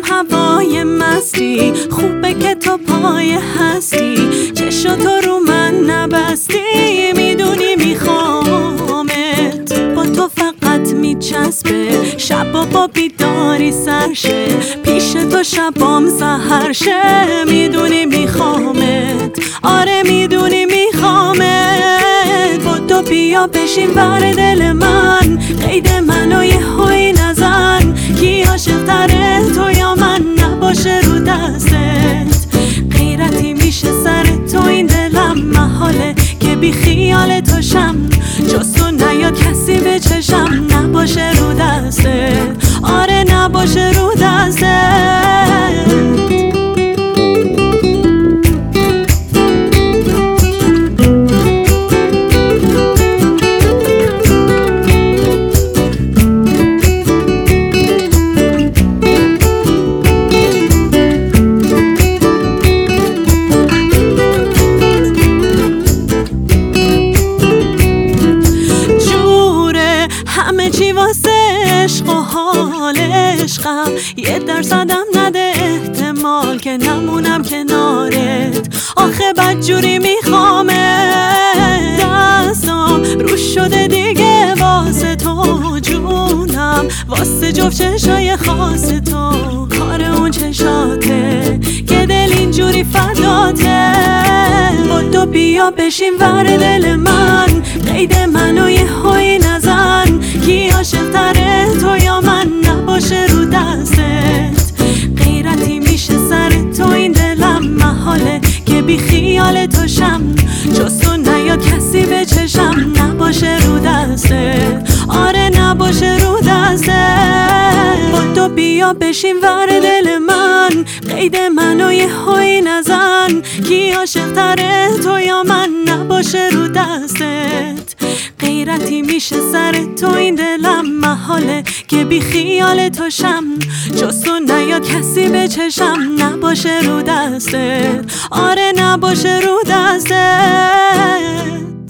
هوای مستی، خوبه که تو پای هستی، چشم تو رو من نبستی، میدونی میخوامت، با تو فقط میچسبه، شبا با بیداری سرشه، پیش تو شبام سحر شه، میدونی میخوامت، آره میدونی میخوامت، با تو بیا بشین ور دل من، قید منو یه هوی نزن، کی عاشق تره تو یا من، نباشه رو دستت، غیرتی میشه سر تو این دلم، محاله که بی خیال تو شم، جز تو نیاد کسی به چشم، نباشه رو دستت، آره نباشه رو دستت. همه چی واسه عشق و حال عشقم، 1% نده احتمال که نمونم کنارت، آخه بدجوری میخوامت، دستم رو شده دیگه واسه تو جونم، واسه جفت چشای خاص تو، کار اون چشاته که دل اینجوری فداته، با تو بیا بشین ور دل من، قید منو یه هوی نزن، کی عاشق تره تو یا من، نباشه رو دستت، غیرتی میشه سر تو این دلم، محاله که بی خیال تو شم، جز تو نیاد کسی به چشم، نباشه رو دستت، آره نباشه رو دستت، با تو بیا بشین ور دل من، قید منو یه هوی نزن، کی عاشق تره تو یا من، نباشه رو دستت، غیرتی میشه سر تو این دلم، محاله که بی خیال تو شم، جز تو نیاد کسی به چشم، نباشه رو دستت، آره نباشه رو دستت.